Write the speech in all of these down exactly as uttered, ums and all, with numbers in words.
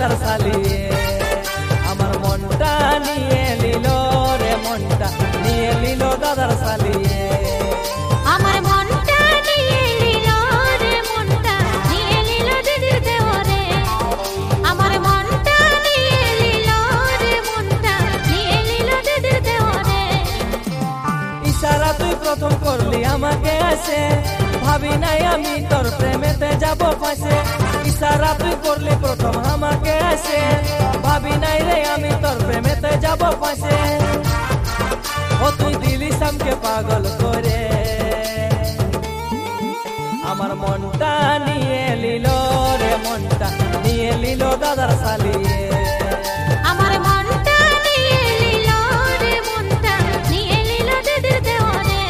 দাদার সালিয়ে আমার মনটা নিয়ে লিল রে মনটা নিয়ে লিল দাদার সালিয়ে আমার মনটা নিয়ে লিল রে মনটা নিয়ে লিল দিদির দেওরে আমার মনটা নিয়ে লিল রে মনটা নিয়ে লিল দিদির দেওরে ইশারা তুই প্রথম করলি আমাকে আসে ভাবি নাই আমি তোর প্রেমেতে যাব ফাঁসে ইশারা তুই করলি প্রথম আমাকে আসে ভাবি নাই রে আমি তোর প্রেমেতে যাব ফাঁসে ও তুই দিলি সামকে পাগল করে আমার মনটা নিয়ে লিল রে মনটা নিয়ে লিল দাদার সালিয়ে আমার মনটা নিয়ে লিল রে মনটা নিয়ে লিল দিদির দেওরে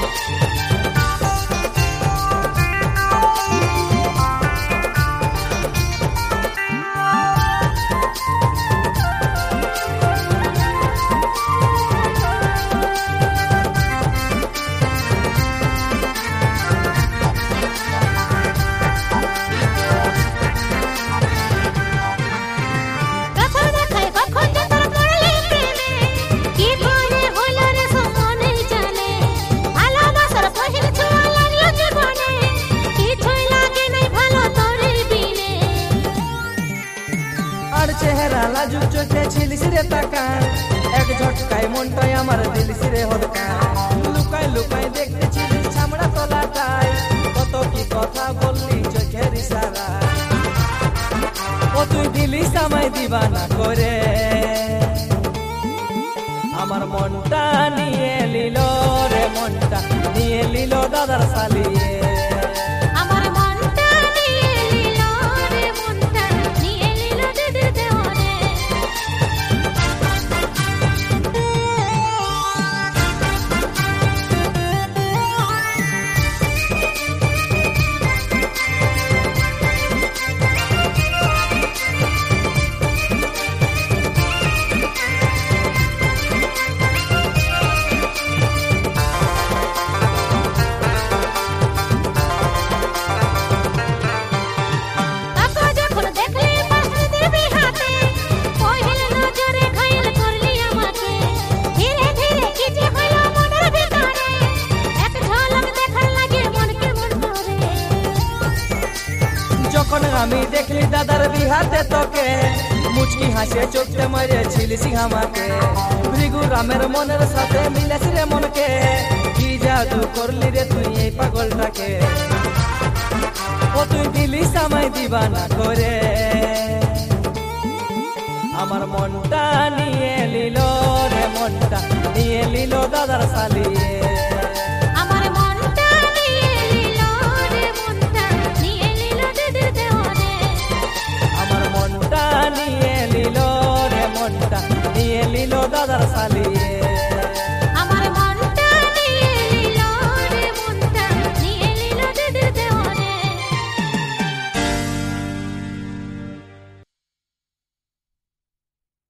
চেহারা লাজুক চোখে ছিলিস রে তাকান এক ঝটকায় মনটাই আমার দিলিস রে হদকান লুকাই লুকাই দেখতেছিলিস ছামড়া তলাটায় কত কি কথা বললি চোখের ইশারা ও তুই দিলিস আমায় দিবানা করে আমার মনটা নিয়ে লিল রে মনটা নিয়ে লিল দাদার সালিয়ে আমার মনটা নিয়ে লিল রে মনটা নিয়ে লিল দিদির দেওরে যখন আমি দেখলি দাদার বিহাতে তোকে মুচকি হাসে চোখতে মেরেছিলিস আমাকে ভৃগু রামের মনের সাথে মিলেছ রে মনকে কি জাদু করলি রে তুই এই পাগলটাকে ও তুই দিলিস আমায় দিবানা করে আমার মনটা নিয়ে লিল রে মনটা নিয়ে লিল দাদার সালিয়ে